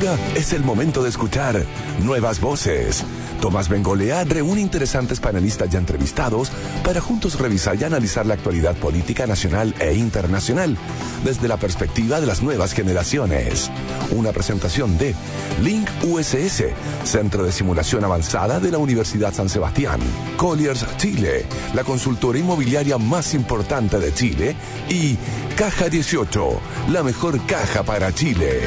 Ahora es el momento de escuchar Nuevas Voces. Tomás Bengolea reúne interesantes panelistas ya entrevistados para juntos revisar y analizar la actualidad política nacional e internacional desde la perspectiva de las nuevas generaciones. Una presentación de Link USS, Centro de Simulación Avanzada de la Universidad San Sebastián, Colliers Chile, la consultora inmobiliaria más importante de Chile, y Caja 18, la mejor caja para Chile.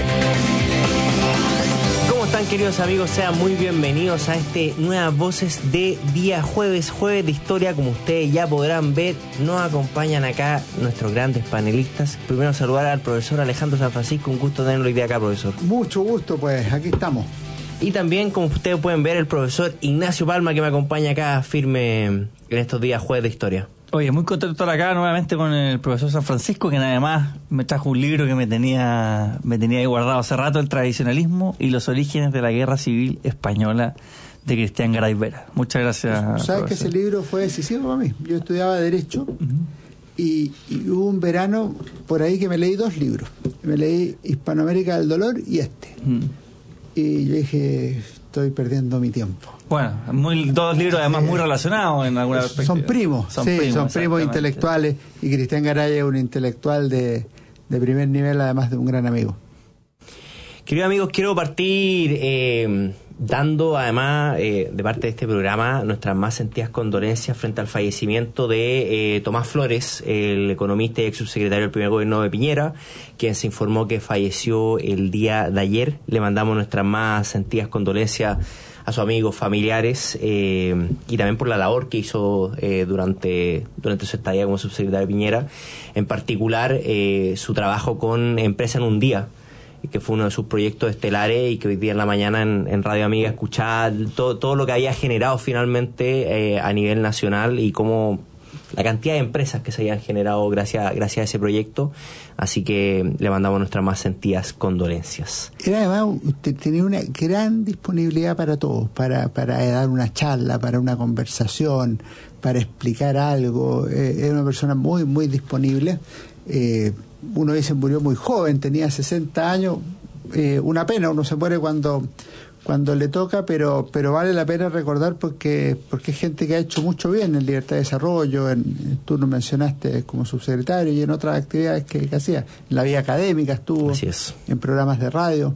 ¿Cómo están, queridos amigos? Sean muy bienvenidos a este Nuevas Voces de día jueves de historia. Como ustedes ya podrán ver, nos acompañan acá nuestros grandes panelistas. Primero saludar al profesor Alejandro San Francisco, un gusto tenerlo hoy día acá, profesor. Mucho gusto, pues aquí estamos. Y también, como ustedes pueden ver, el profesor Ignacio Palma, que me acompaña acá firme en estos días jueves de historia. Oye, muy contento de estar acá nuevamente con el profesor San Francisco, que además me trajo un libro que me tenía ahí guardado hace rato, El tradicionalismo y los orígenes de la Guerra Civil Española, de Cristian Garay Vera. Muchas gracias. ¿Sabes profesor? Que ese libro fue decisivo para mí? Yo estudiaba Derecho y hubo un verano por ahí que me leí 2 libros. Me leí Hispanoamérica del Dolor y este. Y yo dije, estoy perdiendo mi tiempo. Bueno, 2 libros además muy relacionados en alguna perspectiva. Son primos, son primos intelectuales, y Cristian Garay es un intelectual de primer nivel, además de un gran amigo. Queridos amigos, quiero partir dando además de parte de este programa nuestras más sentidas condolencias frente al fallecimiento de Tomás Flores, el economista y ex subsecretario del primer gobierno de Piñera, quien se informó que falleció el día de ayer. Le mandamos nuestras más sentidas condolencias a sus amigos, familiares, y también por la labor que hizo durante su estadía como subsecretario de Piñera, en particular su trabajo con Empresa en un Día, que fue uno de sus proyectos estelares, y que hoy día en la mañana en Radio Amiga escuchaba todo lo que había generado finalmente a nivel nacional, y cómo la cantidad de empresas que se habían generado gracias a ese proyecto. Así que le mandamos nuestras más sentidas condolencias. Era además, tenía una gran disponibilidad para todos, para dar una charla, para una conversación, para explicar algo. Era una persona muy, muy disponible. Uno dice murió muy joven, tenía 60 años. Una pena, uno se muere cuando le toca, pero vale la pena recordar porque es gente que ha hecho mucho bien en libertad de desarrollo. Tú nos mencionaste como subsecretario, y en otras actividades que hacía. En la vida académica estuvo. Así es. En programas de radio.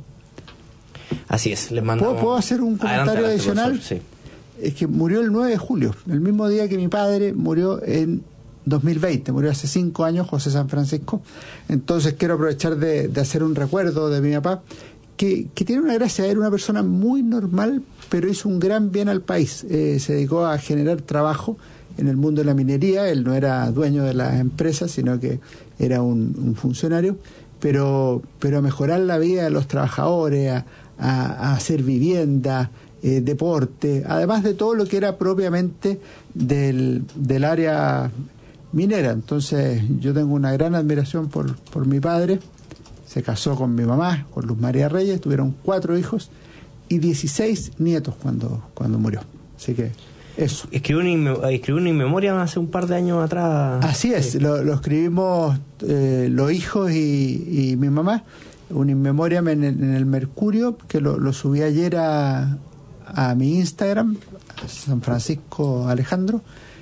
Así es. Les mandamos... ¿Puedo hacer un comentario adicional? Sí. Es que murió el 9 de julio, el mismo día que mi padre murió en 2020, murió hace 5 años, José San Francisco. Entonces quiero aprovechar de hacer un recuerdo de mi papá, que tiene una gracia. Era una persona muy normal, pero hizo un gran bien al país. Se dedicó a generar trabajo en el mundo de la minería. Él no era dueño de las empresas, sino que era un funcionario, pero a mejorar la vida de los trabajadores, a hacer vivienda, deporte, además de todo lo que era propiamente del área minera. Entonces yo tengo una gran admiración por mi padre. Se casó con mi mamá, con Luz María Reyes, tuvieron 4 hijos y 16 nietos cuando murió. Así que eso. Escribió una inmemoria hace un par de años atrás. Así es, lo escribimos los hijos y mi mamá, un inmemoria en el Mercurio, que lo subí ayer a mi Instagram, San Francisco Alejandro,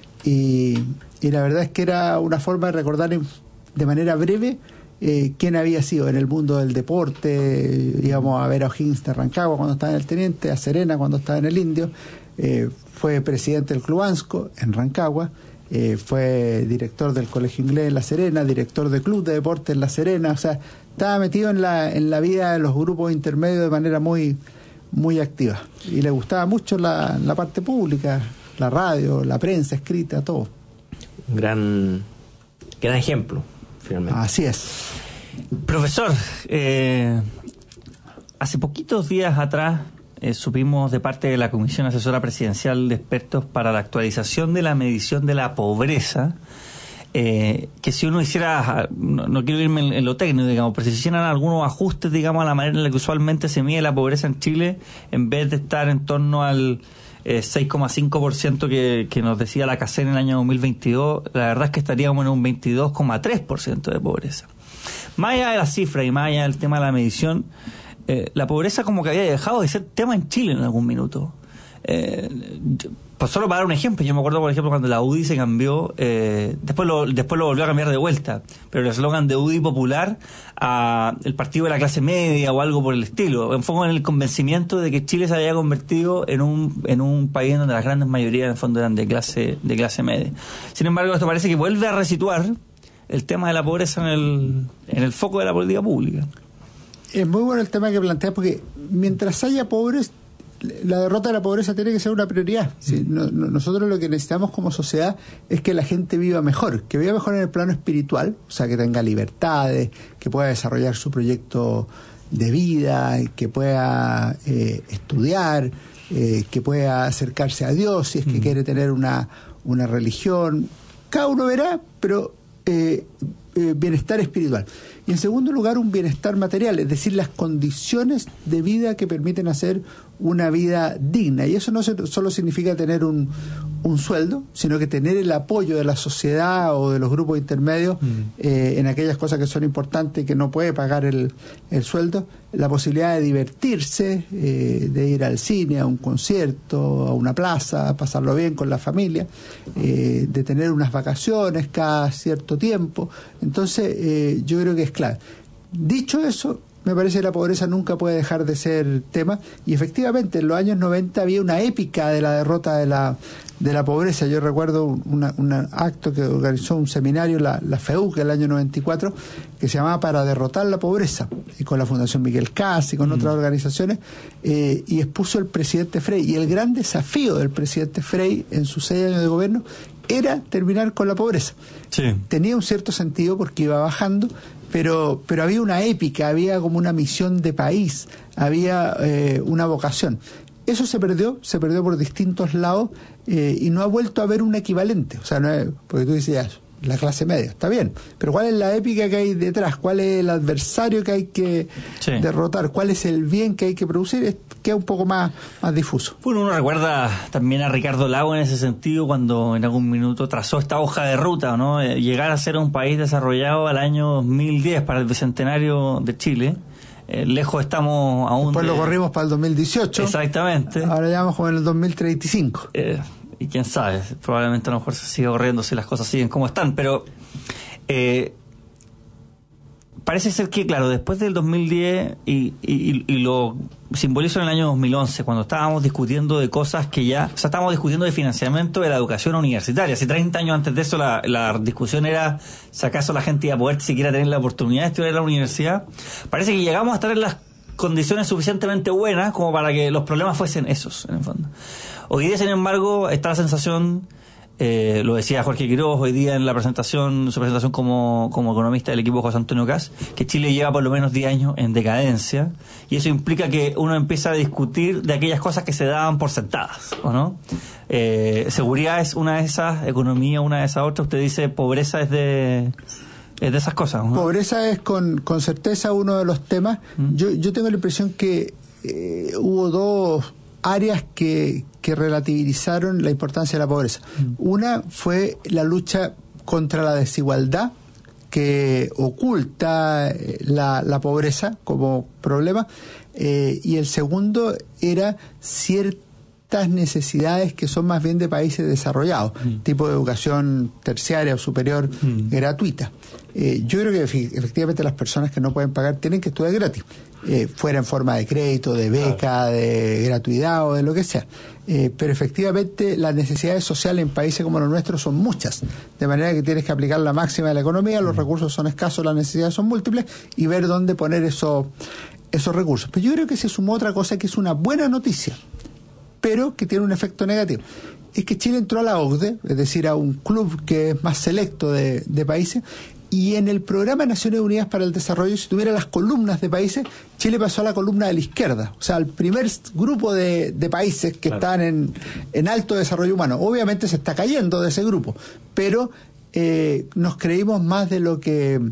y la verdad es que era una forma de recordar de manera breve quién había sido en el mundo del deporte. Íbamos a ver a O'Higgins de Rancagua cuando estaba en el Teniente, a Serena cuando estaba en el Indio. Fue presidente del Club Ansco en Rancagua, fue director del Colegio Inglés en La Serena, director del Club de Deportes en La Serena. O sea, estaba metido en la vida de los grupos intermedios de manera muy, muy activa, y le gustaba mucho la parte pública, la radio, la prensa escrita, todo. Un gran ejemplo, finalmente. Así es. Profesor, hace poquitos días atrás supimos de parte de la Comisión Asesora Presidencial de Expertos para la Actualización de la Medición de la Pobreza, que si uno hiciera, no quiero irme en lo técnico, digamos, pero si se hicieran algunos ajustes, digamos, a la manera en la que usualmente se mide la pobreza en Chile, en vez de estar en torno al 6,5% que nos decía la CACEN en el año 2022, la verdad es que estaríamos en un 22,3% de pobreza. Más allá de la cifra y más allá del tema de la medición, la pobreza como que había dejado de ser tema en Chile en algún minuto. Pues solo para dar un ejemplo, yo me acuerdo, por ejemplo, cuando la UDI se cambió, después lo volvió a cambiar de vuelta, pero el eslogan de UDI popular a el partido de la clase media o algo por el estilo, enfoco en el convencimiento de que Chile se había convertido en un país donde las grandes mayorías en el fondo eran de clase media. Sin embargo, esto parece que vuelve a resituar el tema de la pobreza en el foco de la política pública. Es muy bueno el tema que planteas, porque mientras haya pobres, la derrota de la pobreza tiene que ser una prioridad. ¿Sí? Nosotros lo que necesitamos como sociedad es que la gente viva mejor, que viva mejor en el plano espiritual, o sea, que tenga libertades, que pueda desarrollar su proyecto de vida, que pueda estudiar, que pueda acercarse a Dios si es que quiere tener una religión. Cada uno verá, pero bienestar espiritual. Y en segundo lugar, un bienestar material, es decir, las condiciones de vida que permiten hacer una vida digna. Y eso no solo significa tener un sueldo, sino que tener el apoyo de la sociedad o de los grupos intermedios en aquellas cosas que son importantes, que no puede pagar el sueldo, la posibilidad de divertirse, de ir al cine, a un concierto, a una plaza, pasarlo bien con la familia, de tener unas vacaciones cada cierto tiempo. Entonces, yo creo que es clave. Dicho eso, me parece que la pobreza nunca puede dejar de ser tema, y efectivamente en los años 90 había una épica de la derrota de la pobreza. Yo recuerdo un acto que organizó un seminario, la FEUC, el año 94, que se llamaba Para derrotar la pobreza, y con la Fundación Miguel Cas y con otras organizaciones, y expuso el presidente Frey, y el gran desafío del presidente Frey en sus 6 años de gobierno era terminar con la pobreza. Sí. Tenía un cierto sentido porque iba bajando, pero había una épica, había como una misión de país, había una vocación. Eso se perdió por distintos lados, y no ha vuelto a haber un equivalente. O sea, no es, porque tú decías, la clase media, está bien, pero ¿cuál es la épica que hay detrás? ¿Cuál es el adversario que hay que derrotar? ¿Cuál es el bien que hay que producir? Queda un poco más difuso. Bueno, uno recuerda también a Ricardo Lagos en ese sentido, cuando en algún minuto trazó esta hoja de ruta, ¿no? Llegar a ser un país desarrollado al año 2010 para el bicentenario de Chile. Lejos estamos aún. Después lo corrimos para el 2018. Exactamente. Ahora ya vamos como en el 2035. Y quién sabe, probablemente a lo mejor se sigue corriendo si las cosas siguen como están, pero parece ser que, claro, después del 2010 y lo simbolizo en el año 2011, cuando estábamos discutiendo de cosas que estábamos discutiendo de financiamiento de la educación universitaria. Hace 30 años antes de eso la discusión era si acaso la gente iba a poder siquiera tener la oportunidad de estudiar en la universidad. Parece que llegamos a estar en las condiciones suficientemente buenas como para que los problemas fuesen esos, en el fondo. Hoy día, sin embargo, está la sensación, lo decía Jorge Quiroz hoy día en su presentación como economista del equipo José Antonio Cas, que Chile lleva por lo menos 10 años en decadencia, y eso implica que uno empieza a discutir de aquellas cosas que se daban por sentadas, ¿o no? Seguridad es una de esas, economía una de esas otras. Usted dice pobreza es de esas cosas, ¿no? Pobreza es con certeza uno de los temas. Yo tengo la impresión que hubo dos áreas que relativizaron la importancia de la pobreza. Una fue la lucha contra la desigualdad, que oculta la pobreza como problema, y el segundo era ciertas necesidades que son más bien de países desarrollados, tipo de educación terciaria o superior gratuita. Yo creo que efectivamente las personas que no pueden pagar tienen que estudiar gratis, fuera en forma de crédito, de beca, de gratuidad o de lo que sea. Pero efectivamente las necesidades sociales en países como los nuestros son muchas, de manera que tienes que aplicar la máxima de la economía, los recursos son escasos, las necesidades son múltiples, y ver dónde poner esos recursos. Pero yo creo que se sumó otra cosa que es una buena noticia, pero que tiene un efecto negativo. Es que Chile entró a la OCDE, es decir, a un club que es más selecto de países, y en el Programa de Naciones Unidas para el Desarrollo, si tuviera las columnas de países, Chile pasó a la columna de la izquierda, o sea, al primer grupo de países que están en alto desarrollo humano. Obviamente se está cayendo de ese grupo, pero nos creímos más de lo que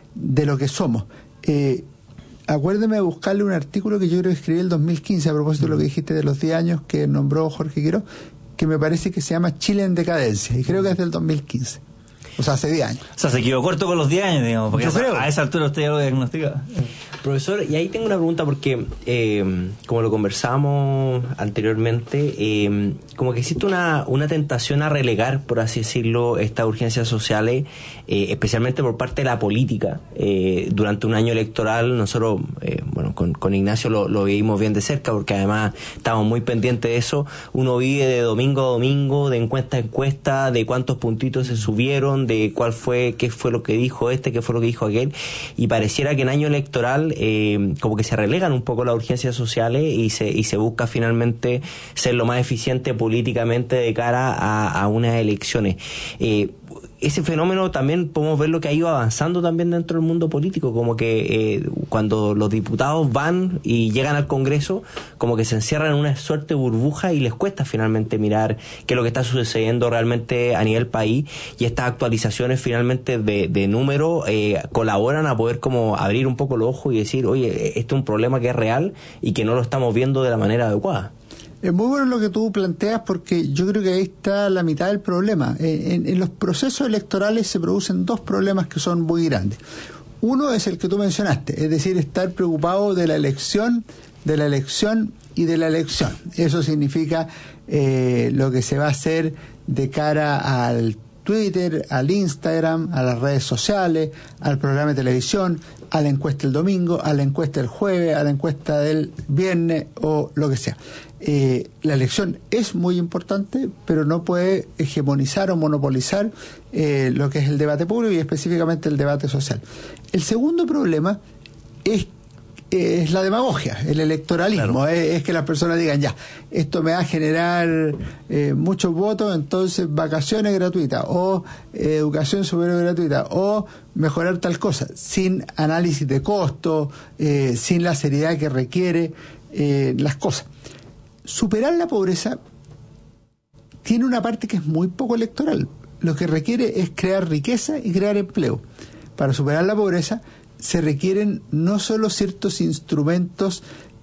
somos. Acuérdeme de buscarle un artículo que yo creo que escribí en el 2015 a propósito de lo que dijiste de los 10 años que nombró Jorge Quiroz, que me parece que se llama Chile en decadencia, y creo que es del 2015. O sea, hace 10 años. O sea, se quedó corto con los 10 años, digamos, porque yo creo. A esa altura usted ya lo diagnostica. Profesor, y ahí tengo una pregunta porque, como lo conversábamos anteriormente, como que existe una tentación a relegar, por así decirlo, estas urgencias sociales, especialmente por parte de la política. Durante un año electoral, nosotros, con Ignacio lo vivimos bien de cerca, porque además estamos muy pendientes de eso. Uno vive de domingo a domingo, de encuesta a encuesta, de cuántos puntitos se subieron, de qué fue lo que dijo qué fue lo que dijo aquel, y pareciera que en año electoral como que se relegan un poco las urgencias sociales y se busca finalmente ser lo más eficiente políticamente de cara a unas elecciones. Ese fenómeno también podemos ver lo que ha ido avanzando también dentro del mundo político, como que cuando los diputados van y llegan al Congreso, como que se encierran en una suerte de burbuja y les cuesta finalmente mirar qué es lo que está sucediendo realmente a nivel país, y estas actualizaciones finalmente de número colaboran a poder como abrir un poco los ojos y decir, oye, este es un problema que es real y que no lo estamos viendo de la manera adecuada. Es muy bueno lo que tú planteas, porque yo creo que ahí está la mitad del problema. En los procesos electorales se producen dos problemas que son muy grandes. Uno es el que tú mencionaste, es decir, estar preocupado de la elección y de la elección. Eso significa lo que se va a hacer de cara al Twitter, al Instagram, a las redes sociales, al programa de televisión, a la encuesta el domingo, a la encuesta el jueves, a la encuesta del viernes o lo que sea. La elección es muy importante, pero no puede hegemonizar o monopolizar lo que es el debate público y específicamente el debate social. El segundo problema es la demagogia, el electoralismo. Claro. Es que las personas digan, ya, esto me va a generar muchos votos, entonces vacaciones gratuitas o educación superior gratuita o mejorar tal cosa, sin análisis de costo, sin la seriedad que requiere las cosas. Superar la pobreza tiene una parte que es muy poco electoral. Lo que requiere es crear riqueza y crear empleo. Para superar la pobreza se requieren no solo ciertos instrumentos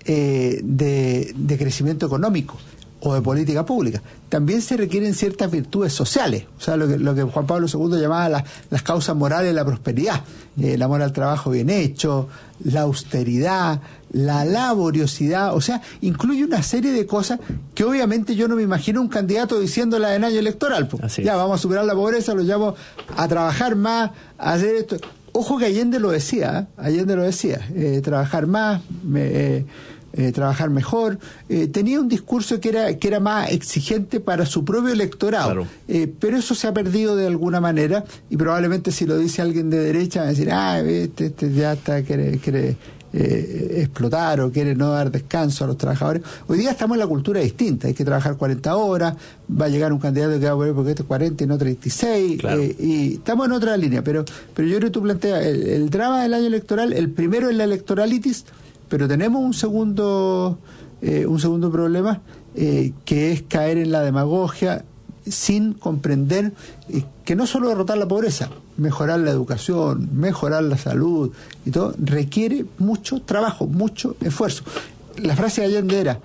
de crecimiento económico o de política pública, también se requieren ciertas virtudes sociales, o sea, lo que Juan Pablo II llamaba las causas morales de la prosperidad, el amor al trabajo bien hecho, la austeridad, la laboriosidad, o sea, incluye una serie de cosas que obviamente yo no me imagino un candidato diciéndola en año electoral. Ya, vamos a superar la pobreza, lo llamo a trabajar más, a hacer esto. Ojo que Allende lo decía, trabajar más, trabajar mejor. Tenía un discurso que era más exigente para su propio electorado, claro. Pero eso se ha perdido de alguna manera, y probablemente si lo dice alguien de derecha va a decir, este ya está, quiere explotar o quiere no dar descanso a los trabajadores. Hoy día estamos en la cultura distinta, hay que trabajar 40 horas, va a llegar un candidato que va a poner porque este es 40 y no 36, claro. Y estamos en otra línea, pero yo creo que tú planteas el drama del año electoral. El primero es la electoralitis, pero tenemos un segundo problema, que es caer en la demagogia sin comprender que no solo derrotar la pobreza, mejorar la educación, mejorar la salud y todo, requiere mucho trabajo, mucho esfuerzo. La frase de Allende era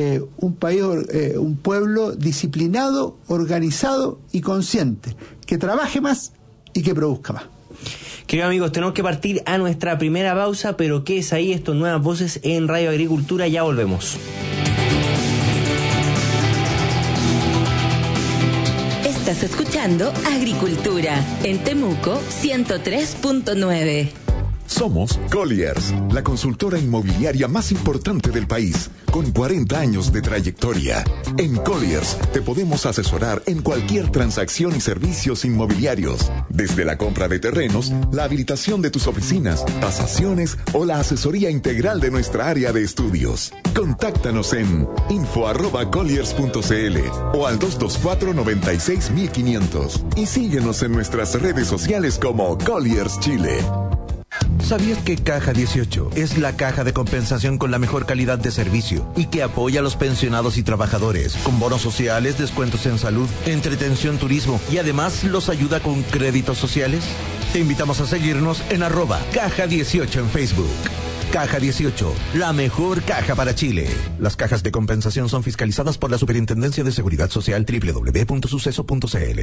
un pueblo disciplinado, organizado y consciente, que trabaje más y que produzca más. Queridos amigos, tenemos que partir a nuestra primera pausa, pero ¿qué es ahí? Estas nuevas voces en Radio Agricultura, ya volvemos. Estás escuchando Agricultura en Temuco 103.9. Somos Colliers, la consultora inmobiliaria más importante del país, con 40 años de trayectoria. En Colliers te podemos asesorar en cualquier transacción y servicios inmobiliarios, desde la compra de terrenos, la habilitación de tus oficinas, tasaciones o la asesoría integral de nuestra área de estudios. Contáctanos en info@colliers.cl o al 224-96-1500 y síguenos en nuestras redes sociales como Colliers Chile. ¿Sabías que Caja 18 es la caja de compensación con la mejor calidad de servicio y que apoya a los pensionados y trabajadores con bonos sociales, descuentos en salud, entretención, turismo y además los ayuda con créditos sociales? Te invitamos a seguirnos en @Caja18 en Facebook. Caja 18, la mejor caja para Chile. Las cajas de compensación son fiscalizadas por la Superintendencia de Seguridad Social. www.suceso.cl.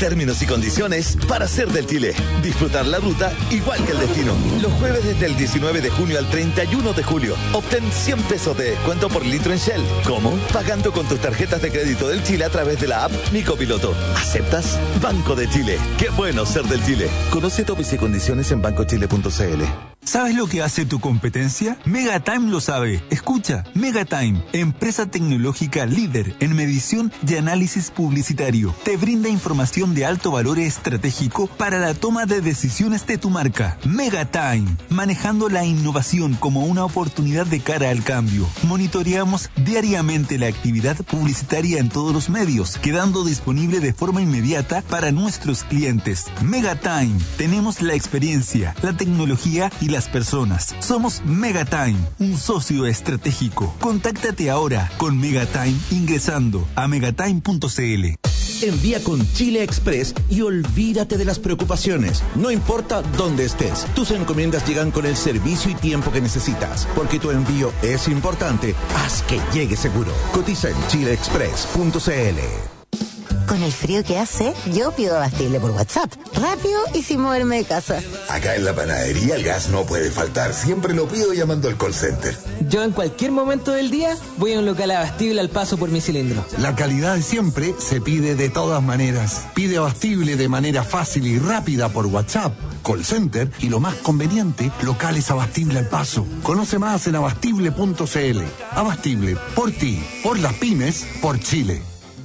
Términos y condiciones para ser del Chile. Disfrutar la ruta igual que el destino. Los jueves desde el 19 de junio al 31 de julio. Obtén 100 pesos de descuento por litro en Shell. ¿Cómo? Pagando con tus tarjetas de crédito del Chile a través de la app Mico Piloto. ¿Aceptas? Banco de Chile. Qué bueno ser del Chile. Conoce topes y condiciones en bancochile.cl. ¿Sabes lo que hace tu competencia? Megatime lo sabe. Escucha, Megatime, empresa tecnológica líder en medición y análisis publicitario. Te brinda información de alto valor estratégico para la toma de decisiones de tu marca. Megatime, manejando la innovación como una oportunidad de cara al cambio. Monitoreamos diariamente la actividad publicitaria en todos los medios, quedando disponible de forma inmediata para nuestros clientes. Megatime, tenemos la experiencia, la tecnología y las personas. Somos Megatime, un socio estratégico. Contáctate ahora con Megatime ingresando a megatime.cl. Envía con Chile Express y olvídate de las preocupaciones. No importa dónde estés, tus encomiendas llegan con el servicio y tiempo que necesitas. Porque tu envío es importante, haz que llegue seguro. Cotiza en chileexpress.cl. Con el frío que hace, yo pido abastible por WhatsApp. Rápido y sin moverme de casa. Acá en la panadería el gas no puede faltar. Siempre lo pido llamando al call center. Yo en cualquier momento del día voy a un local abastible al paso por mi cilindro. La calidad de siempre se pide de todas maneras. Pide abastible de manera fácil y rápida por WhatsApp, call center y lo más conveniente, locales abastible al paso. Conoce más en abastible.cl. Abastible, por ti, por las pymes, por Chile.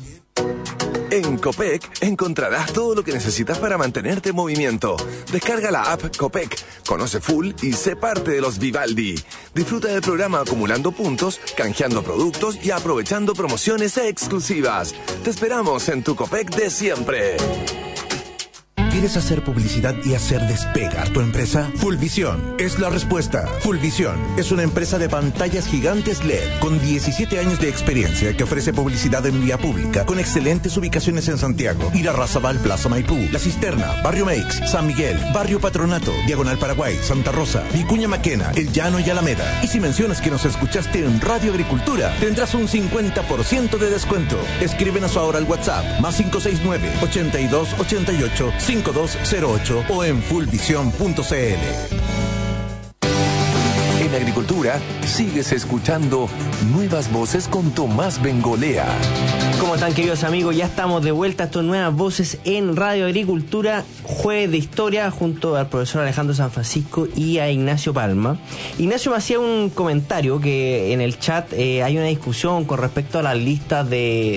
En Copec encontrarás todo lo que necesitas para mantenerte en movimiento. Descarga la app Copec, conoce full y sé parte de los Vivaldi. Disfruta del programa acumulando puntos, canjeando productos y aprovechando promociones exclusivas. Te esperamos en tu Copec de siempre. ¿Quieres hacer publicidad y hacer despegar tu empresa? Fullvisión es la respuesta. Fullvisión es una empresa de pantallas gigantes LED con 17 años de experiencia que ofrece publicidad en vía pública con excelentes ubicaciones en Santiago, Irarrázaval, Plaza Maipú, La Cisterna, Barrio Meix, San Miguel, Barrio Patronato, Diagonal Paraguay, Santa Rosa, Vicuña Maquena, El Llano y Alameda. Y si mencionas que nos escuchaste en Radio Agricultura, tendrás un 50% de descuento. Escríbenos ahora al WhatsApp +569 82 88 5208 o en fullvision.cl. En Agricultura sigues escuchando Nuevas Voces con Tomás Bengolea. ¿Cómo están, queridos amigos? Ya estamos de vuelta a estas Nuevas Voces en Radio Agricultura, jueves de historia, junto al profesor Alejandro San Francisco y a Ignacio Palma. Ignacio me hacía un comentario que en el chat hay una discusión con respecto a las listas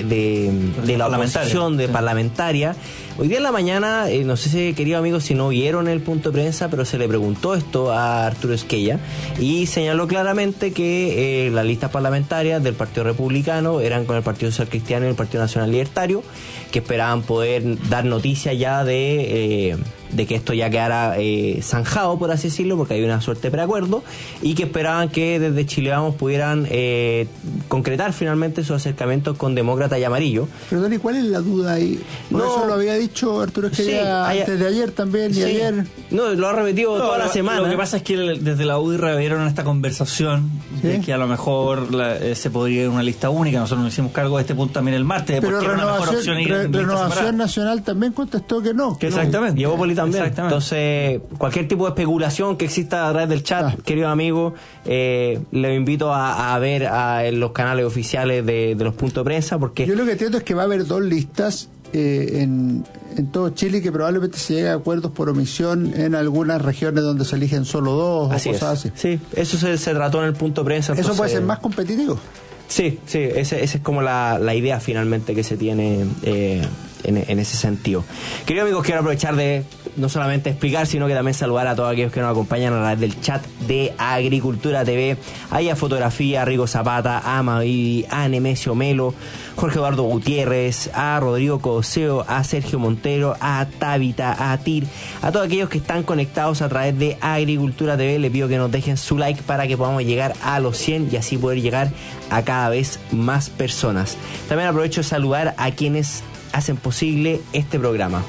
de la oposición parlamentaria. Hoy día en la mañana, no sé si, queridos amigos, si no vieron el punto de prensa, pero se le preguntó esto a Arturo Esquella y señaló claramente que las listas parlamentarias del Partido Republicano eran con el Partido Social Cristiano y el Partido Nacional Libertario, que esperaban poder dar noticia ya de que esto ya quedara zanjado, por así decirlo, porque hay una suerte de preacuerdo, y que esperaban que desde Chile Vamos pudieran concretar finalmente sus acercamientos con Demócrata y Amarillo. Perdón, ¿y cuál es la duda ahí? Por eso lo había dicho Arturo Esquella antes de ayer también, y ayer. No, lo ha repetido toda la semana. Lo que pasa es que desde la UDI vieron esta conversación de que a lo mejor se podría ir a una lista única. Nosotros nos hicimos cargo de este punto también el martes. Pero Renovación Nacional también contestó que no. Exactamente. Llevó también. Entonces, cualquier tipo de especulación que exista a través del chat, queridos amigos, les invito a ver en los canales oficiales de los puntos de prensa, porque yo lo que entiendo es que va a haber dos listas en todo Chile, que probablemente se llegue a acuerdos por omisión en algunas regiones donde se eligen solo dos así o cosas así. Sí, eso se trató en el punto de prensa. Eso puede ser más competitivo. Sí, esa es como la idea finalmente que se tiene en ese sentido. Queridos amigos, quiero aprovechar de no solamente explicar, sino que también saludar a todos aquellos que nos acompañan a través del chat de Agricultura TV. Hay a Fotografía, a Rigo Zapata, a Mavi, a Nemesio Melo, Jorge Eduardo Gutiérrez, a Rodrigo Coseo, a Sergio Montero, a Tabita, a Tir, a todos aquellos que están conectados a través de Agricultura TV. Les pido que nos dejen su like para que podamos llegar a los 100 y así poder llegar a cada vez más personas. También aprovecho de saludar a quienes hacen posible este programa.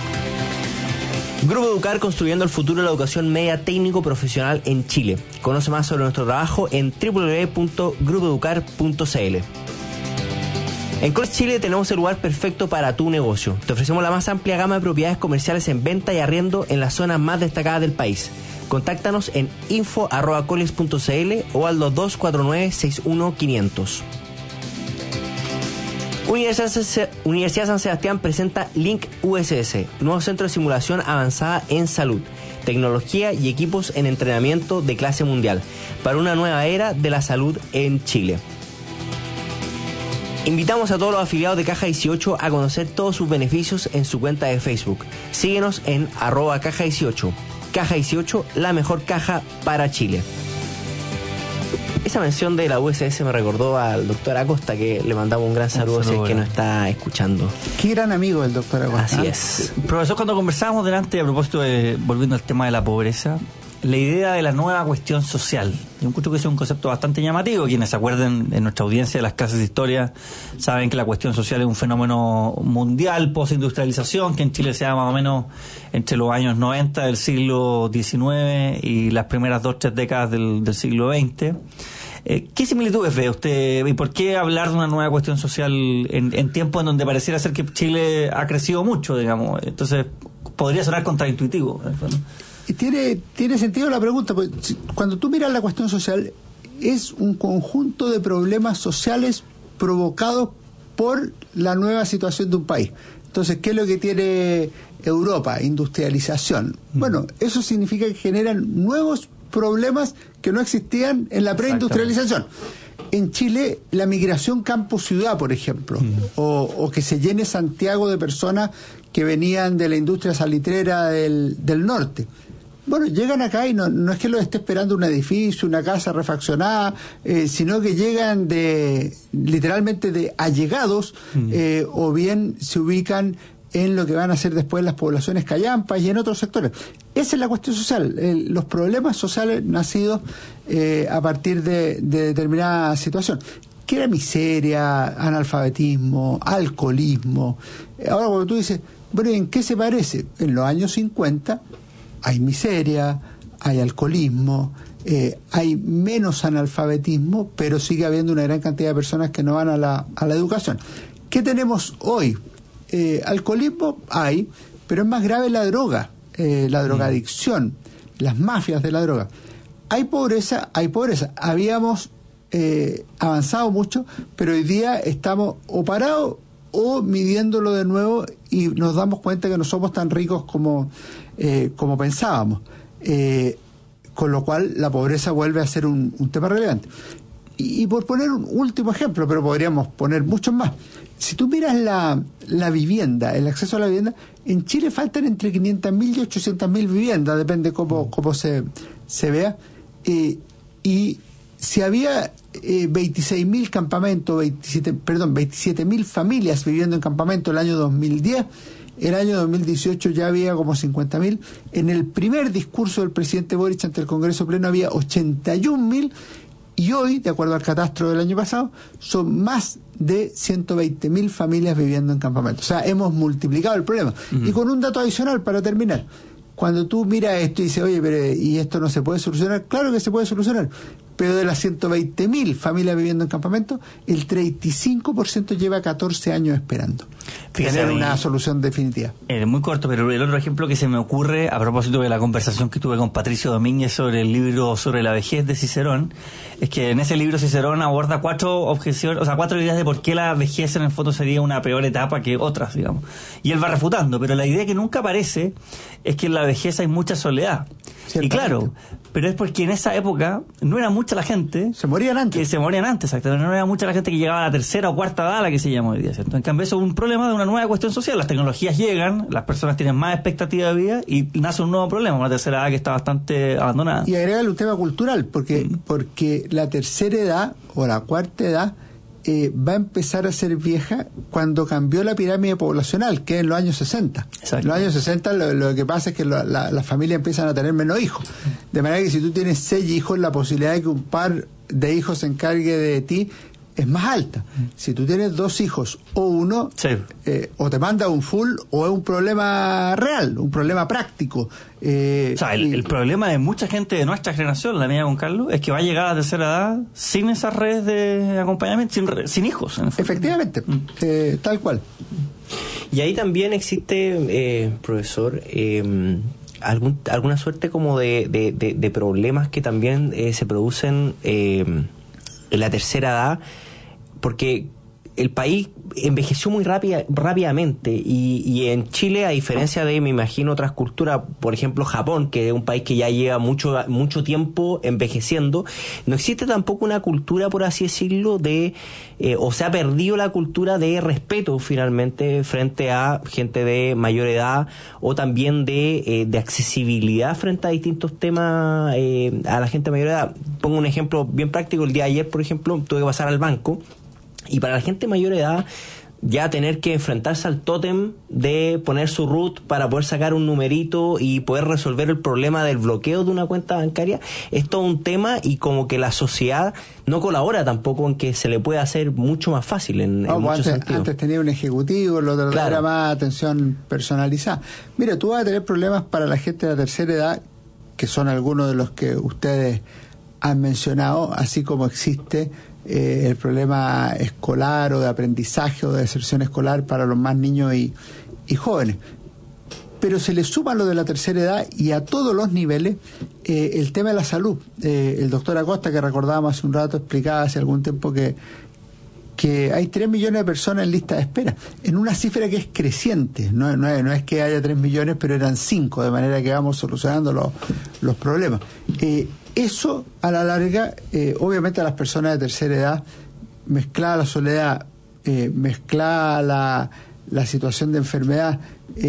Grupo Educar, construyendo el futuro de la educación media técnico profesional en Chile. Conoce más sobre nuestro trabajo en www.grupoeducar.cl. En Coles Chile tenemos el lugar perfecto para tu negocio. Te ofrecemos la más amplia gama de propiedades comerciales en venta y arriendo en las zonas más destacadas del país. Contáctanos en info@coles.cl o al 2249-61500. Universidad San Sebastián presenta Link USS, nuevo centro de simulación avanzada en salud, tecnología y equipos en entrenamiento de clase mundial para una nueva era de la salud en Chile. Invitamos a todos los afiliados de Caja 18 a conocer todos sus beneficios en su cuenta de Facebook. Síguenos en @Caja18. Caja 18, la mejor caja para Chile. Esa mención de la USS me recordó al doctor Acosta, que le mandamos un gran saludo si es que nos está escuchando. Qué gran amigo el doctor Acosta. Así es. Profesor, cuando conversábamos delante, a propósito de, volviendo al tema de la pobreza, la idea de la nueva cuestión social, yo encuentro que es un concepto bastante llamativo. Quienes se acuerden en nuestra audiencia de las clases de historia saben que la cuestión social es un fenómeno mundial, postindustrialización, que en Chile se da más o menos entre los años 90 del siglo XIX y las primeras 2-3 décadas del siglo XX. ¿Qué similitudes ve usted y por qué hablar de una nueva cuestión social en tiempos en donde pareciera ser que Chile ha crecido mucho, digamos? Entonces, podría sonar contraintuitivo, ¿no? Y tiene sentido la pregunta, porque cuando tú miras la cuestión social, es un conjunto de problemas sociales provocados por la nueva situación de un país. Entonces, ¿qué es lo que tiene Europa? Industrialización. Bueno, eso significa que generan nuevos problemas que no existían en la preindustrialización. En Chile, la migración campo-ciudad, por ejemplo, o que se llene Santiago de personas que venían de la industria salitrera del norte. Bueno, llegan acá y no es que los esté esperando un edificio, una casa refaccionada, sino que llegan literalmente de allegados, o bien se ubican en lo que van a ser después las poblaciones callampas y en otros sectores. Esa es la cuestión social, los problemas sociales nacidos a partir de determinada situación. ¿Qué era miseria, analfabetismo, alcoholismo? Ahora cuando tú dices, bueno, ¿en qué se parece? En los años 50 hay miseria, hay alcoholismo, hay menos analfabetismo, pero sigue habiendo una gran cantidad de personas que no van a la educación. ¿Qué tenemos hoy? Alcoholismo hay, pero es más grave la droga, la drogadicción, las mafias de la droga. Hay pobreza. Habíamos avanzado mucho, pero hoy día estamos o parados o midiéndolo de nuevo y nos damos cuenta que no somos tan ricos como pensábamos. Con lo cual la pobreza vuelve a ser un tema relevante. Y por poner un último ejemplo, pero podríamos poner muchos más. Si tú miras la vivienda, el acceso a la vivienda, en Chile faltan entre 500.000 y 800.000 viviendas, depende cómo se vea. Y si había 26.000 campamentos, 27.000 familias viviendo en campamento el año 2010, el año 2018 ya había como 50.000. En el primer discurso del presidente Boric ante el Congreso Pleno había 81.000. Y hoy, de acuerdo al catastro del año pasado, son más de 120.000 familias viviendo en campamentos. O sea, hemos multiplicado el problema. Y con un dato adicional para terminar. Cuando tú miras esto y dices, oye, pero ¿y esto no se puede solucionar? Claro que se puede solucionar. Pero de las 120.000 familias viviendo en campamentos, el 35% lleva 14 años esperando tener una solución definitiva. Muy corto, pero el otro ejemplo que se me ocurre, a propósito de la conversación que tuve con Patricio Domínguez sobre el libro sobre la vejez de Cicerón, es que en ese libro Cicerón aborda 4 objeciones, o sea, 4 ideas de por qué la vejez en el fondo sería una peor etapa que otras, digamos. Y él va refutando, pero la idea que nunca aparece es que en la vejez hay mucha soledad. Y claro, pero es porque en esa época no era mucha la gente. Se morían antes, exactamente. No era mucha la gente que llegaba a la tercera o cuarta edad, la que se llama hoy día, ¿cierto? En cambio, eso es un problema de una nueva cuestión social. Las tecnologías llegan, las personas tienen más expectativa de vida y nace un nuevo problema, una tercera edad que está bastante abandonada. Y agregarle un tema cultural, porque la tercera edad o la cuarta edad va a empezar a ser vieja cuando cambió la pirámide poblacional, que es en los años 60. Exacto. En los años 60 lo que pasa es que las familias empiezan a tener menos hijos. De manera que si tú tienes 6 hijos, la posibilidad de que un par de hijos se encargue de ti es más alta. Si tú tienes 2 hijos o uno, sí. O te manda un full o es un problema real, un problema práctico. O sea, el problema de mucha gente de nuestra generación, la mía con Carlos, es que va a llegar a la tercera edad sin esas redes de acompañamiento, sin hijos. Efectivamente, tal cual. Y ahí también existe, profesor, alguna suerte como de problemas que también se producen en la tercera edad, porque el país envejeció muy rápidamente y en Chile, a diferencia de, me imagino, otras culturas, por ejemplo Japón, que es un país que ya lleva mucho tiempo envejeciendo, no existe tampoco una cultura, por así decirlo, o se ha perdido la cultura de respeto finalmente frente a gente de mayor edad, o también de accesibilidad frente a distintos temas a la gente de mayor edad. Pongo un ejemplo bien práctico. El día de ayer, por ejemplo, tuve que pasar al banco, y para la gente de mayor edad, ya tener que enfrentarse al tótem de poner su root para poder sacar un numerito y poder resolver el problema del bloqueo de una cuenta bancaria, es todo un tema, y como que la sociedad no colabora tampoco en que se le pueda hacer mucho más fácil en muchos sentidos. Antes tenía un ejecutivo, lo otro era más atención personalizada. Mira, tú vas a tener problemas para la gente de la tercera edad, que son algunos de los que ustedes han mencionado, así como existe el problema escolar o de aprendizaje o de deserción escolar para los más niños y jóvenes. Pero se le suma lo de la tercera edad, y a todos los niveles el tema de la salud. El doctor Acosta, que recordábamos hace un rato, explicaba hace algún tiempo que hay 3 millones de personas en lista de espera, en una cifra que es creciente. No es que haya 3 millones, pero eran 5, de manera que vamos solucionando los problemas. Eso, a la larga, obviamente a las personas de tercera edad, mezclada la soledad, mezclada la situación de enfermedad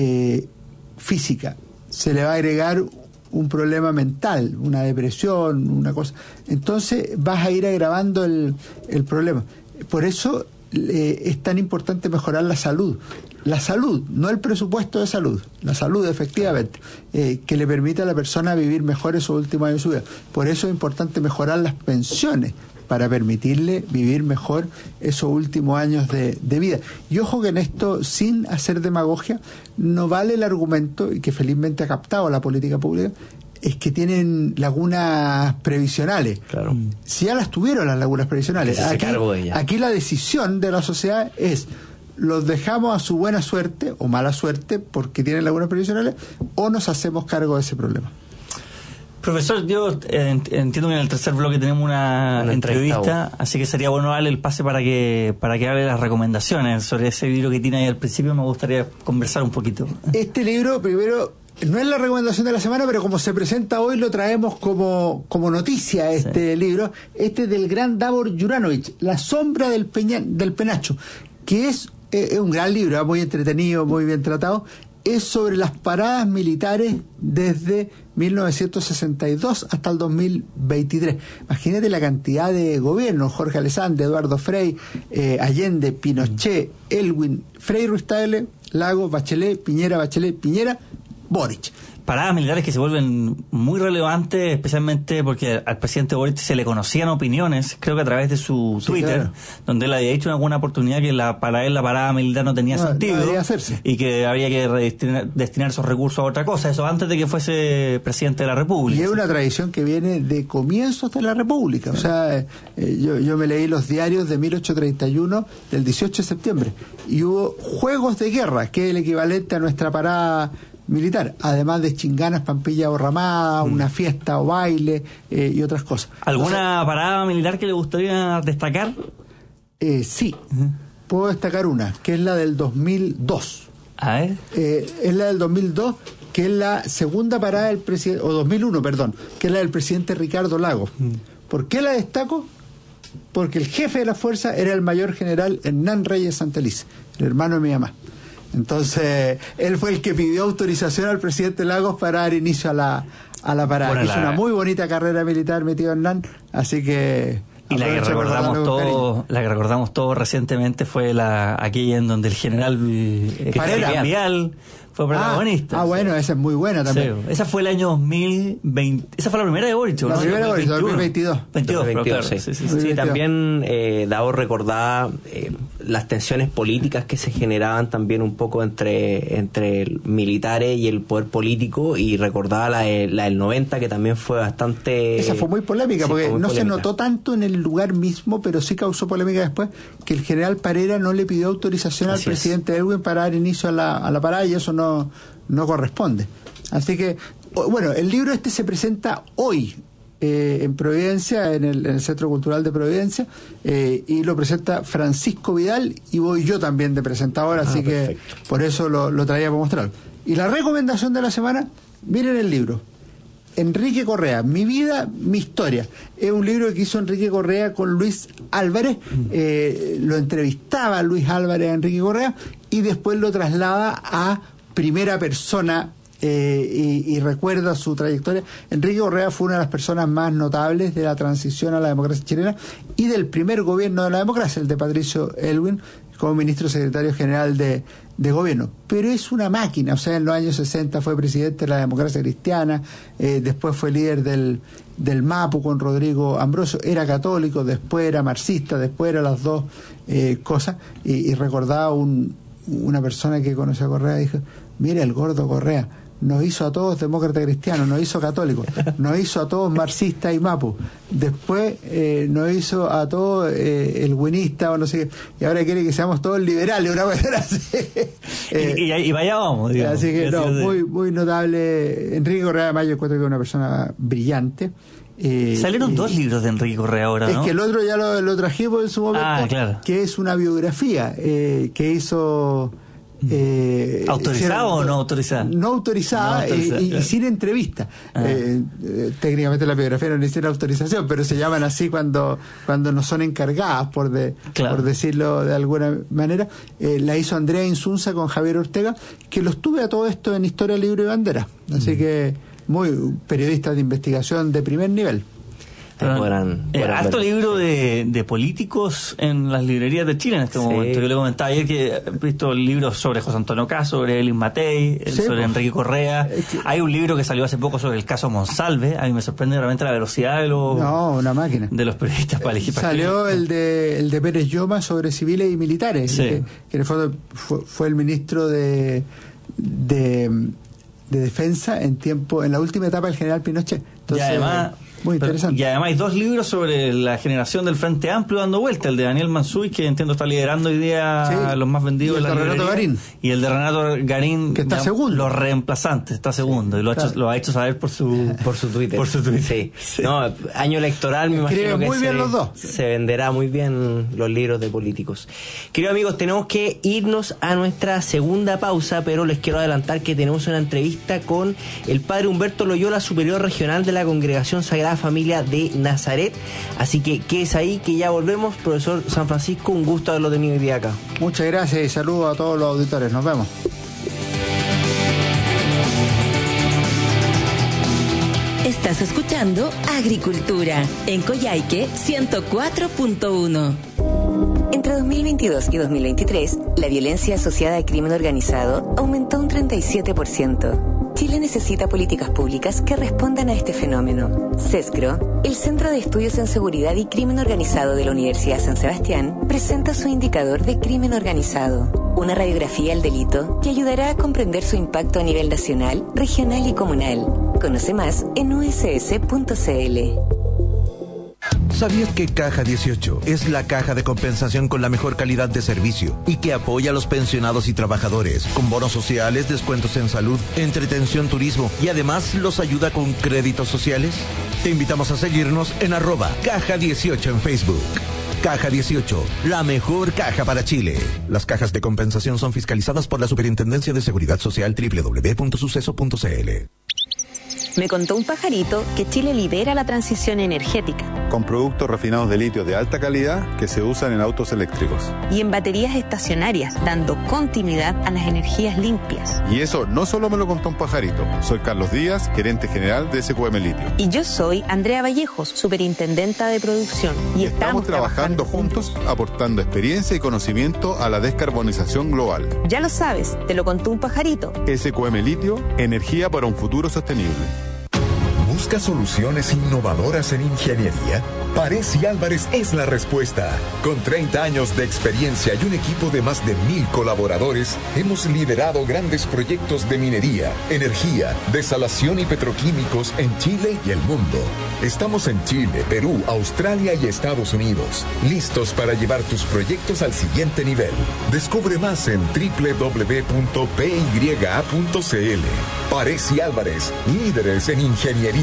física, se le va a agregar un problema mental, una depresión, una cosa. Entonces vas a ir agravando el problema. Por eso es tan importante mejorar la salud. La salud, no el presupuesto de salud, la salud efectivamente, que le permita a la persona vivir mejor esos últimos años de su vida. Por eso es importante mejorar las pensiones, para permitirle vivir mejor esos últimos años de vida. Y ojo que en esto, sin hacer demagogia, no vale el argumento, y que felizmente ha captado la política pública, es que tienen lagunas previsionales. Claro. Si ya las tuvieron las lagunas previsionales, aquí la decisión de la sociedad es: los dejamos a su buena suerte o mala suerte porque tienen lagunas previsionales, o nos hacemos cargo de ese problema. Profesor, yo entiendo que en el tercer bloque tenemos una entrevista, así que sería bueno darle el pase para que hable las recomendaciones sobre ese libro que tiene ahí al principio. Me gustaría conversar un poquito. Este libro, primero, no es la recomendación de la semana, pero como se presenta hoy, lo traemos como noticia, libro. Este es del gran Davor Juranovic, La sombra del penacho, que es un gran libro, muy entretenido, muy bien tratado. Es sobre las paradas militares desde 1962 hasta el 2023. Imagínate la cantidad de gobiernos: Jorge Alessandri, Eduardo Frei, Allende, Pinochet, Elwin, Frei Ruiz-Tagle, Lagos, Bachelet, Piñera, Boric. Paradas militares que se vuelven muy relevantes, especialmente porque al presidente Boric se le conocían opiniones, creo que a través de su Twitter, claro, donde él había dicho en alguna oportunidad que para él la parada militar no tenía sentido, no debería hacerse, y que habría que destinar esos recursos a otra cosa. Eso antes de que fuese presidente de la República. Y es una tradición que viene de comienzos de la República. O sea, yo me leí los diarios de 1831, del 18 de septiembre, y hubo juegos de guerra, que es el equivalente a nuestra parada militar, además de chinganas, pampilla o ramada, una fiesta o baile y otras cosas. ¿Alguna parada militar que le gustaría destacar? Sí, puedo destacar una, que es la del 2002. A ver. Es la del 2002, que es la segunda parada del presidente, o 2001, perdón, que es la del presidente Ricardo Lagos. ¿Por qué la destaco? Porque el jefe de la fuerza era el mayor general Hernán Reyes Santelice, el hermano de mi mamá. Entonces, él fue el que pidió autorización al presidente Lagos para dar inicio a la parada. Bueno, hizo una muy bonita carrera militar metido en NAN, así que... Y la que recordamos todos recientemente fue aquella en donde el general Vial fue protagonista. Bueno, esa es muy buena también. Sí, esa fue el año 2020. Esa fue la primera de Boric, ¿no? La primera de Boric, 2022. 2022, claro, sí. Sí, también Davo recordaba las tensiones políticas que se generaban también un poco entre militares y el poder político, y recordaba la del 90, que también fue bastante... Esa fue muy polémica, porque no se notó tanto en el lugar mismo, pero sí causó polémica después, que el general Parera no le pidió autorización al presidente Elwin para dar inicio a la parada, y eso no corresponde. Así que, bueno, el libro se presenta hoy en Providencia, en el Centro Cultural de Providencia, y lo presenta Francisco Vidal, y voy yo también de presentador, así que por eso lo traía para mostrar. Y la recomendación de la semana, miren el libro. Enrique Correa, Mi vida, mi historia. Es un libro que hizo Enrique Correa con Luis Álvarez. Lo entrevistaba Luis Álvarez a Enrique Correa y después lo traslada a primera persona y recuerda su trayectoria. Enrique Correa fue una de las personas más notables de la transición a la democracia chilena y del primer gobierno de la democracia, el de Patricio Elwin, como ministro secretario general de gobierno. Pero es una máquina, o sea, en los años 60 fue presidente de la democracia cristiana, después fue líder del MAPU con Rodrigo Ambrosio, era católico, después era marxista, después era las dos cosas, y recordaba una persona que conoció a Correa y dijo: mira, el gordo Correa nos hizo a todos demócratas cristianos, nos hizo católicos, nos hizo a todos marxistas y mapu, después nos hizo a todos elwinistas o no sé qué, y ahora quiere que seamos todos liberales, una cosa así. Y vaya vamos, digamos. Así que muy notable. Enrique Correa, además, yo encuentro que es una persona brillante. Salieron dos libros de Enrique Correa ahora, ¿no? Es que el otro ya lo trajimos en su momento, claro, que es una biografía que hizo... ¿autorizada o no autorizada? No autorizada, y sin entrevista. Técnicamente la biografía no necesita autorización, pero se llaman así cuando no son encargadas, por decirlo de alguna manera. La hizo Andrea Insunza con Javier Ortega, que los tuve a todo esto en Historia, Libro y Bandera. Así que muy periodistas de investigación de primer nivel. Harto libro de políticos en las librerías de Chile en este momento. Yo le comentaba ayer que he visto libros sobre José Antonio Caz, sobre Elin Matei, sobre Enrique Correa. Hay un libro que salió hace poco sobre el caso Monsalve. A mí me sorprende realmente la velocidad de una máquina de los periodistas para elegir. Salió el de Pérez Lloma sobre civiles y militares, que en el fondo fue el ministro de defensa en la última etapa del general Pinochet. Entonces, y además, muy interesante. Y además hay dos libros sobre la generación del Frente Amplio dando vuelta: el de Daniel Mansuy, que entiendo está liderando hoy día los más vendidos, y el de Renato Garín, y el de Renato Garín, que está segundo, los reemplazantes, está segundo, y lo ha hecho saber por su Twitter. Sí. No, año electoral, me imagino que muy bien los dos. Se venderá muy bien los libros de políticos. Queridos amigos, tenemos que irnos a nuestra segunda pausa, pero les quiero adelantar que tenemos una entrevista con el padre Humberto Loyola, superior regional de la Congregación Sagrada Familia de Nazaret. Así que quédese ahí, que ya volvemos. Profesor San Francisco, un gusto haberlo tenido hoy día acá. Muchas gracias y saludos a todos los auditores. Nos vemos. Estás escuchando Agricultura en Coyhaique 104.1. Entre 2022 y 2023, la violencia asociada al crimen organizado aumentó un 37%. Chile necesita políticas públicas que respondan a este fenómeno. CESCRO, el Centro de Estudios en Seguridad y Crimen Organizado de la Universidad San Sebastián, presenta su indicador de crimen organizado, una radiografía al delito que ayudará a comprender su impacto a nivel nacional, regional y comunal. Conoce más en uss.cl. ¿Sabías que Caja 18 es la caja de compensación con la mejor calidad de servicio y que apoya a los pensionados y trabajadores con bonos sociales, descuentos en salud, entretención, turismo y además los ayuda con créditos sociales? Te invitamos a seguirnos en @Caja18 en Facebook. Caja 18, la mejor caja para Chile. Las cajas de compensación son fiscalizadas por la Superintendencia de Seguridad Social www.suceso.cl. Me contó un pajarito que Chile lidera la transición energética. con productos refinados de litio de alta calidad que se usan en autos eléctricos. Y en baterías estacionarias, dando continuidad a las energías limpias. Y eso no solo me lo contó un pajarito. Soy Carlos Díaz, gerente general de SQM Litio. Y yo soy Andrea Vallejos, superintendenta de producción. Y estamos trabajando juntos, aportando experiencia y conocimiento a la descarbonización global. Ya lo sabes, te lo contó un pajarito. SQM Litio, energía para un futuro sostenible. ¿Busca soluciones innovadoras en ingeniería? Parés y Álvarez es la respuesta. Con 30 años de experiencia y un equipo de más de 1,000 colaboradores, hemos liderado grandes proyectos de minería, energía, desalación y petroquímicos en Chile y el mundo. Estamos en Chile, Perú, Australia y Estados Unidos, listos para llevar tus proyectos al siguiente nivel. Descubre más en www.pya.cl. Parés y Álvarez, líderes en ingeniería.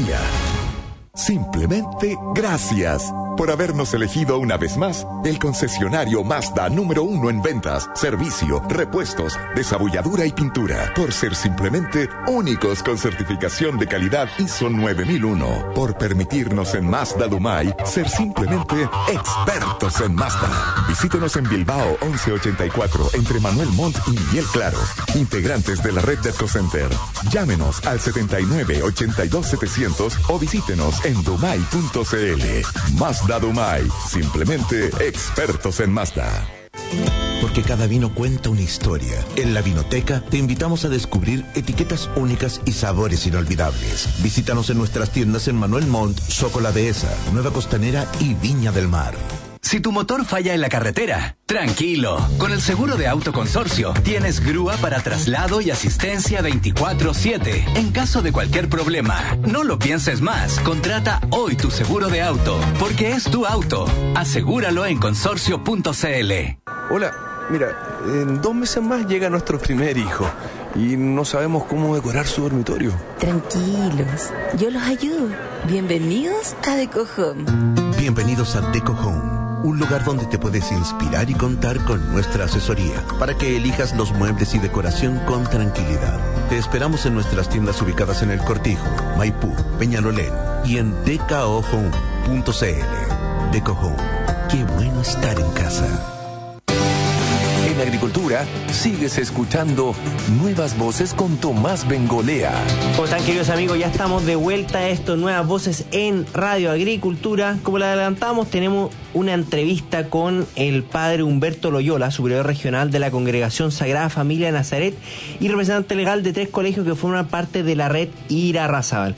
Simplemente gracias por habernos elegido una vez más el concesionario Mazda número 1 en ventas, servicio, repuestos, desabulladura y pintura. Por ser simplemente únicos con certificación de calidad ISO 9001. Por permitirnos en Mazda Dumay ser simplemente expertos en Mazda. Visítenos en Bilbao 1184 entre Manuel Montt y Miguel Claro. Integrantes de la red de EcoCenter. Llámenos al 79 82 700 o visítenos en dumay.cl. Mazda Dumay, simplemente expertos en Mazda. Porque cada vino cuenta una historia. En la Vinoteca te invitamos a descubrir etiquetas únicas y sabores inolvidables. Visítanos en nuestras tiendas en Manuel Montt, Soco Dehesa, Nueva Costanera y Viña del Mar. Si tu motor falla en la carretera, tranquilo. Con el seguro de Auto Consorcio tienes grúa para traslado y asistencia 24/7 en caso de cualquier problema. No lo pienses más. Contrata hoy tu seguro de auto, porque es tu auto. Asegúralo en consorcio.cl. Hola, mira, en 2 meses más llega nuestro primer hijo y no sabemos cómo decorar su dormitorio. Tranquilos, yo los ayudo. Bienvenidos a Deco Home. Bienvenidos a Deco Home. Un lugar donde te puedes inspirar y contar con nuestra asesoría para que elijas los muebles y decoración con tranquilidad. Te esperamos en nuestras tiendas ubicadas en El Cortijo, Maipú, Peñalolén y en dkohome.cl. Deco Home. Qué bueno estar en casa. En Agricultura, sigues escuchando Nuevas Voces con Tomás Bengolea. ¿Cómo están, queridos amigos? Ya estamos de vuelta a esto, Nuevas Voces en Radio Agricultura. Como la adelantamos, tenemos una entrevista con el padre Humberto Loyola, superior regional de la Congregación Sagrada Familia de Nazaret y representante legal de 3 colegios que forman parte de la red Irarrázaval.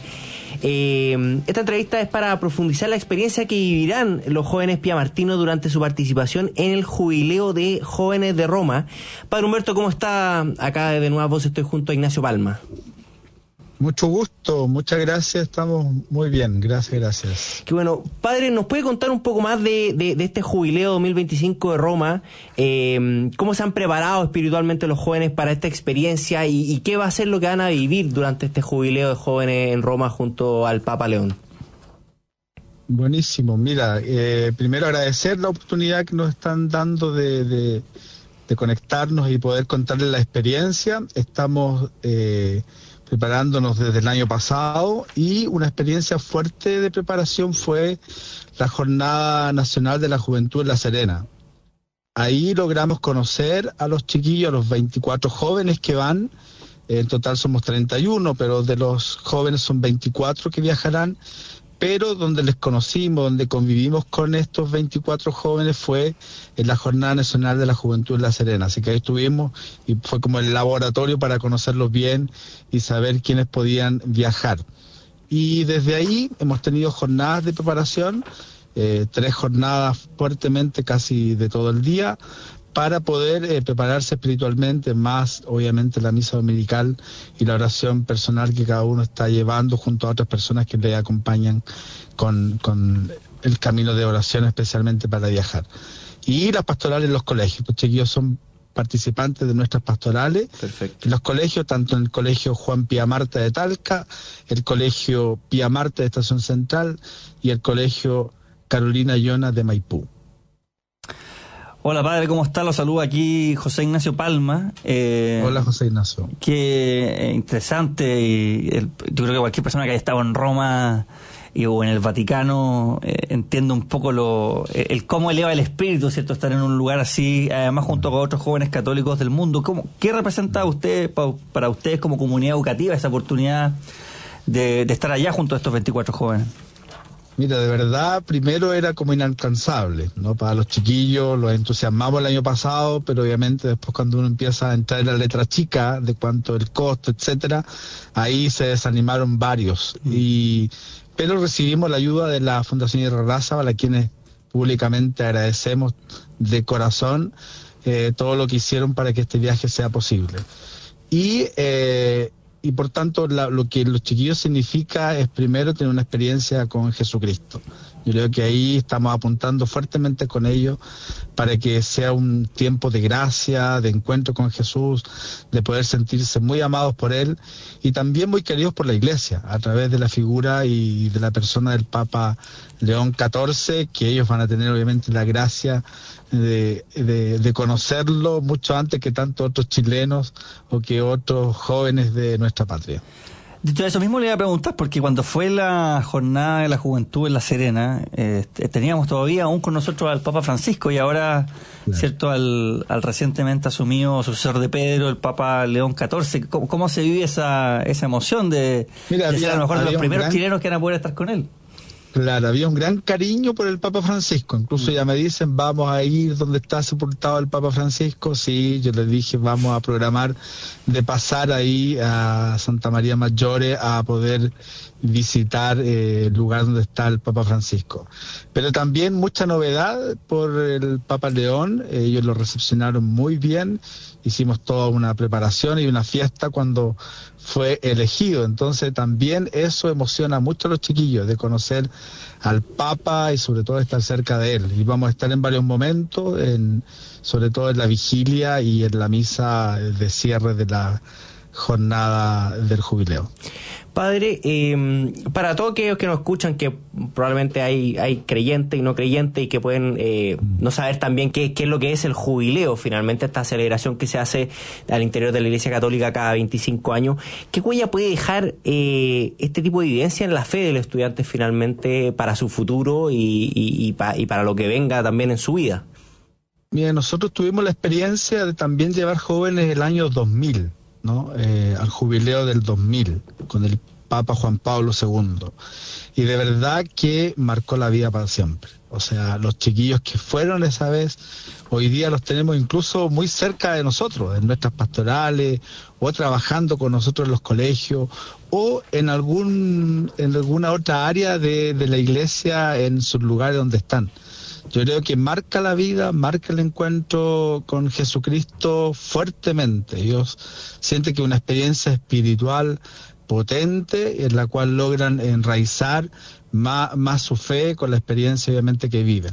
Esta entrevista es para profundizar la experiencia que vivirán los jóvenes piamartinos durante su participación en el Jubileo de Jóvenes de Roma. Padre Humberto, ¿cómo está? Acá de Nuevas Voces estoy junto a Ignacio Palma. Mucho gusto, muchas gracias, estamos muy bien, gracias. Qué bueno. Padre, ¿nos puede contar un poco más de este Jubileo 2025 de Roma? ¿Cómo se han preparado espiritualmente los jóvenes para esta experiencia y qué va a ser lo que van a vivir durante este Jubileo de Jóvenes en Roma junto al Papa León? Buenísimo, mira, primero agradecer la oportunidad que nos están dando de conectarnos y poder contarles la experiencia. Estamos preparándonos desde el año pasado y una experiencia fuerte de preparación fue la Jornada Nacional de la Juventud en La Serena. Ahí logramos conocer a los chiquillos, a los 24 jóvenes que van, en total somos 31, pero de los jóvenes son 24 que viajarán, pero donde les conocimos, donde convivimos con estos 24 jóvenes fue en la Jornada Nacional de la Juventud en La Serena. Así que ahí estuvimos y fue como el laboratorio para conocerlos bien y saber quiénes podían viajar. Y desde ahí hemos tenido jornadas de preparación, 3 jornadas fuertemente casi de todo el día, para poder prepararse espiritualmente, más obviamente la misa dominical y la oración personal que cada uno está llevando junto a otras personas que le acompañan con el camino de oración, especialmente para viajar. Y las pastorales en los colegios, los chiquillos son participantes de nuestras pastorales. Perfecto. En los colegios, tanto en el colegio Juan Pía Marta de Talca, el colegio Pía Marta de Estación Central y el colegio Carolina Llona de Maipú. Hola padre, ¿cómo está? Lo saluda aquí José Ignacio Palma. Hola José Ignacio. Qué interesante. Yo creo que cualquier persona que haya estado en Roma o en el Vaticano, entiendo un poco el cómo eleva el espíritu, ¿cierto? Estar en un lugar así, además junto con otros jóvenes católicos del mundo. ¿Qué representa para ustedes como comunidad educativa esa oportunidad de estar allá junto a estos 24 jóvenes? Mira, de verdad, primero era como inalcanzable, ¿no? Para los chiquillos, los entusiasmamos el año pasado, pero obviamente después cuando uno empieza a entrar en la letra chica de cuánto el costo, etcétera, ahí se desanimaron varios. Pero recibimos la ayuda de la Fundación Irarrázaval, a quienes públicamente agradecemos de corazón todo lo que hicieron para que este viaje sea posible. Y por tanto lo que los chiquillos significa es primero tener una experiencia con Jesucristo. Yo creo que ahí estamos apuntando fuertemente con ellos para que sea un tiempo de gracia, de encuentro con Jesús, de poder sentirse muy amados por Él y también muy queridos por la Iglesia, a través de la figura y de la persona del Papa León XIV, que ellos van a tener obviamente la gracia de conocerlo mucho antes que tantos otros chilenos o que otros jóvenes de nuestra patria. Dicho eso mismo le iba a preguntar, porque cuando fue la jornada de la juventud en La Serena, teníamos todavía aún con nosotros al Papa Francisco y ahora, claro, ¿cierto?, al recientemente asumido sucesor de Pedro, el Papa León XIV. ¿Cómo se vive esa emoción de ser a lo mejor de los primeros chilenos que van a poder estar con él? Claro, había un gran cariño por el Papa Francisco. Incluso ya me dicen, vamos a ir donde está sepultado el Papa Francisco. Sí, yo les dije, vamos a programar de pasar ahí a Santa María Maggiore a poder visitar el lugar donde está el Papa Francisco. Pero también mucha novedad por el Papa León. Ellos lo recepcionaron muy bien. Hicimos toda una preparación y una fiesta cuando fue elegido. Entonces también eso emociona mucho a los chiquillos, de conocer al Papa y sobre todo estar cerca de él. Y vamos a estar en varios momentos, sobre todo en la vigilia y en la misa de cierre de la jornada del jubileo. Padre, para todos aquellos que nos escuchan, que probablemente hay creyentes y no creyentes y que pueden no saber también qué es lo que es el jubileo, finalmente esta celebración que se hace al interior de la Iglesia Católica cada 25 años, ¿qué huella puede dejar este tipo de evidencia en la fe del estudiante finalmente para su futuro y para lo que venga también en su vida? Mira, nosotros tuvimos la experiencia de también llevar jóvenes el año 2000, ¿no? Al jubileo del 2000 con el Papa Juan Pablo II, y de verdad que marcó la vida para siempre. O sea, los chiquillos que fueron esa vez, hoy día los tenemos incluso muy cerca de nosotros, en nuestras pastorales, o trabajando con nosotros en los colegios, o en alguna otra área de la iglesia en sus lugares donde están. Yo creo que marca la vida, marca el encuentro con Jesucristo fuertemente. Ellos sienten que una experiencia espiritual potente en la cual logran enraizar más su fe con la experiencia obviamente que viven.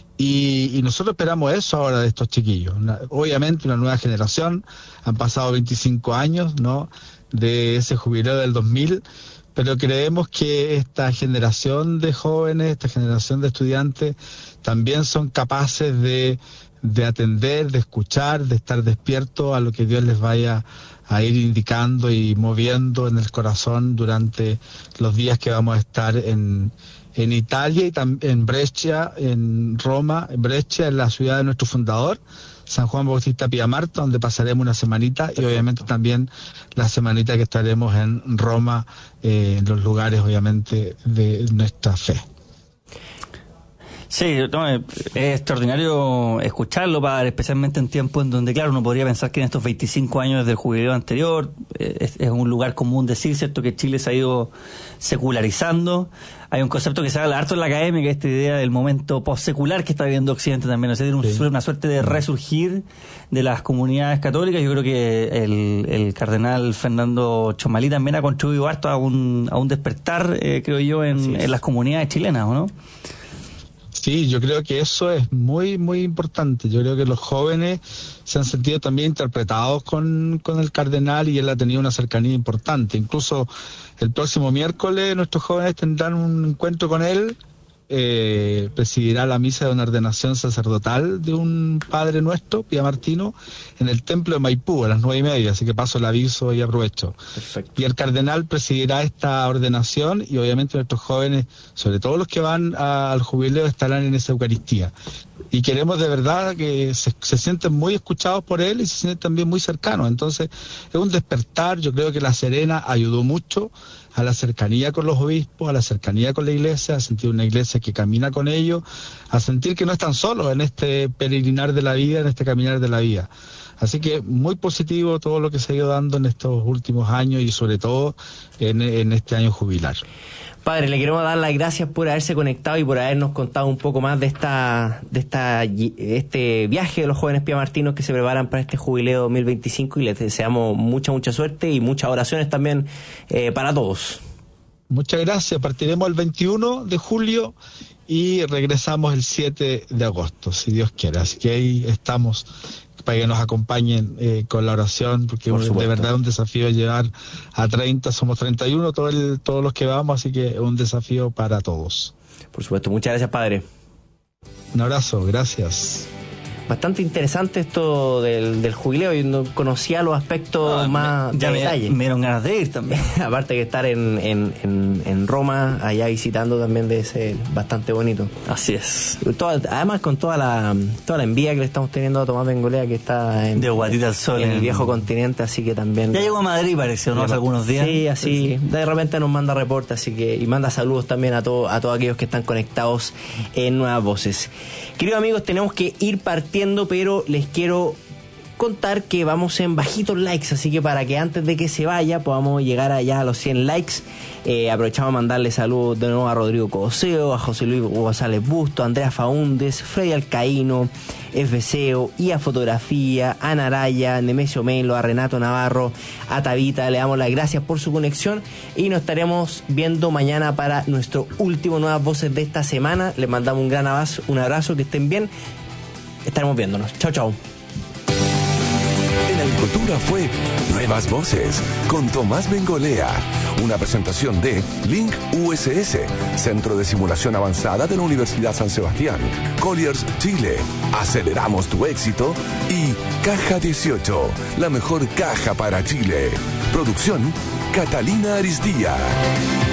Y nosotros esperamos eso ahora de estos chiquillos. Obviamente una nueva generación, han pasado 25 años, ¿no?, de ese jubileo del 2000, pero creemos que esta generación de jóvenes, esta generación de estudiantes, también son capaces de atender, de escuchar, de estar despiertos a lo que Dios les vaya a ir indicando y moviendo en el corazón durante los días que vamos a estar en Italia y también en Brescia, en Roma. En Brescia es la ciudad de nuestro fundador, San Juan Bautista Pía Marta, donde pasaremos una semanita. Perfecto. Y obviamente también la semanita que estaremos en Roma, en los lugares obviamente de nuestra fe. Sí, no, es extraordinario escucharlo, padre, especialmente en tiempos en donde, claro, uno podría pensar que en estos 25 años del jubileo anterior es un lugar común decir, ¿cierto?, que Chile se ha ido secularizando. Hay un concepto que se habla harto en la academia, que es esta idea del momento postsecular que está viviendo Occidente también, o sea, una suerte de resurgir de las comunidades católicas. Yo creo que el cardenal Fernando Chomalí también ha contribuido harto a un despertar, creo yo, en las comunidades chilenas, ¿o no? Sí, yo creo que eso es muy, muy importante. Yo creo que los jóvenes se han sentido también interpretados con el cardenal y él ha tenido una cercanía importante. Incluso el próximo miércoles nuestros jóvenes tendrán un encuentro con él presidirá la misa de una ordenación sacerdotal de un Padre Nuestro, Pía Martino, en el templo de Maipú a las 9:30, así que paso el aviso y aprovecho. Perfecto. Y el cardenal presidirá esta ordenación y obviamente nuestros jóvenes, sobre todo los que van al jubileo, estarán en esa Eucaristía. Y queremos de verdad que se sienten muy escuchados por él y se sienten también muy cercanos. Entonces es un despertar. Yo creo que La Serena ayudó mucho a la cercanía con los obispos, a la cercanía con la iglesia, a sentir una iglesia que camina con ellos, a sentir que no están solos en este peregrinar de la vida, en este caminar de la vida. Así que muy positivo todo lo que se ha ido dando en estos últimos años y sobre todo en este año jubilar. Padre, le queremos dar las gracias por haberse conectado y por habernos contado un poco más de este viaje de los jóvenes piamartinos que se preparan para este jubileo 2025 y les deseamos mucha suerte y muchas oraciones también para todos. Muchas gracias. Partiremos el 21 de julio y regresamos el 7 de agosto, si Dios quiere. Así que ahí estamos para que nos acompañen con la oración, porque de verdad es un desafío llegar a 30, somos 31 todos los que vamos, así que es un desafío para todos. Por supuesto, muchas gracias, Padre. Un abrazo, gracias. Bastante interesante esto del jubileo, y no conocía los aspectos más de detalle. Me dieron ganas de ir también. Aparte que estar en Roma, allá visitando también debe ser bastante bonito. Así es. Además con toda la envidia que le estamos teniendo a Tomás Bengolea, que está de guatita al sol en el viejo continente, así que también... Ya llegó a Madrid, parece, ¿no? Hace algunos días. Sí, así, de repente nos manda reporte, así que, y manda saludos también a todos aquellos que están conectados en Nuevas Voces. Queridos amigos, tenemos que ir partiendo, pero les quiero contar que vamos en bajitos likes, así que para que antes de que se vaya podamos llegar allá a los 100 likes, aprovechamos a mandarle saludos de nuevo a Rodrigo Coseo, a José Luis González Busto, a Andrea Faúndez, Freddy Alcaíno, FCO, y a Fotografía, a Naraya, a Nemesio Melo, a Renato Navarro, a Tabita. Le damos las gracias por su conexión y nos estaremos viendo mañana para nuestro último Nuevas Voces de esta semana. Les mandamos un gran abrazo, que estén bien. Estaremos viéndonos. Chao, chao. En Agricultura fue Nuevas Voces con Tomás Bengolea, una presentación de Link USS, Centro de Simulación Avanzada de la Universidad San Sebastián, Colliers Chile, Aceleramos tu Éxito y Caja 18, la mejor caja para Chile. Producción, Catalina Aristía.